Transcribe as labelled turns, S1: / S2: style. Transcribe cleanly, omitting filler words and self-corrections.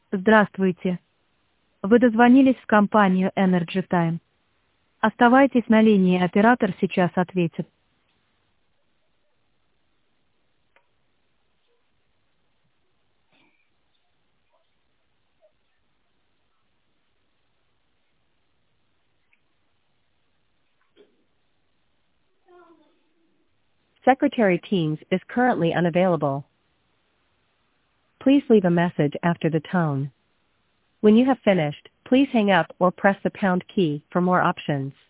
S1: Здравствуйте. Вы дозвонились в компанию Energy Time. Оставайтесь на линии, оператор сейчас ответит. Secretary Teams is currently unavailable. Please leave a message after the tone. When you have finished, please hang up or press the pound key for more options.